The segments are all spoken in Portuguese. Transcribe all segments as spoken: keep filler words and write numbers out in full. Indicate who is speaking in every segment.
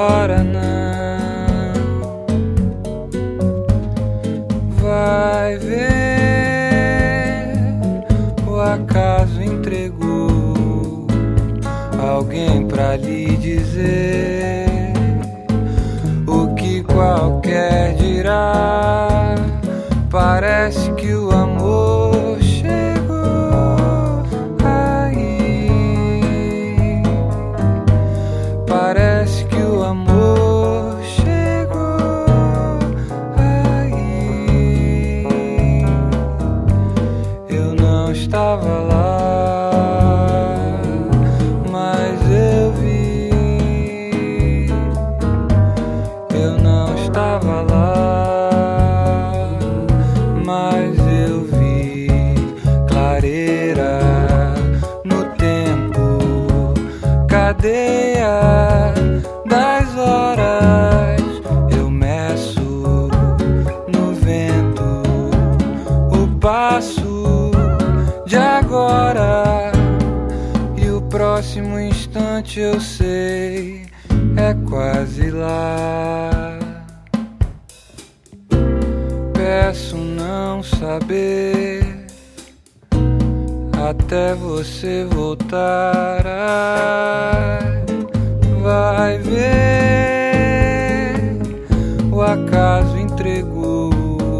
Speaker 1: agora não. Vai ver, o acaso entregou alguém pra lhe dizer o que qualquer dirá. Parece que o amor chegou aí. Parece que o amor chegou aí. Eu não estava lá, mas eu vi. Eu não estava lá, mas eu vi clareira no tempo, cadeia das horas. Eu meço no vento o passo de agora, e o próximo instante eu sei é quase lá. Peço não saber até você voltar. Ai, vai ver, o acaso entregou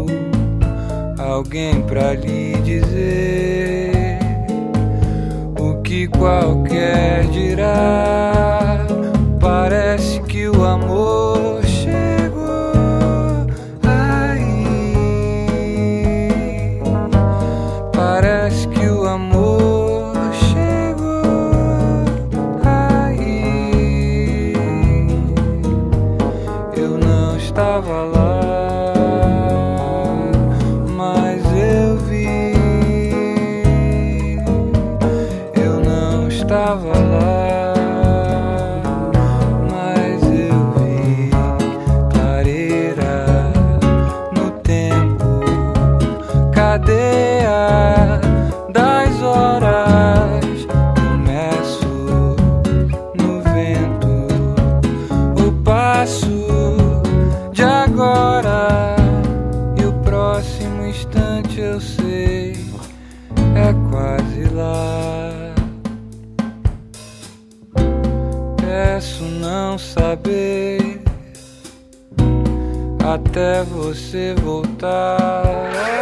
Speaker 1: alguém pra lhe dizer o que qualquer dirá. Parece que o amor chegou aí. Parece que o amor chegou aí. Eu não estava lá, mas eu vi. Eu não estava lá, cadeia das horas. Eu meço no vento o passo de agora, e o próximo instante eu sei é quase lá. Peço não saber até você voltar.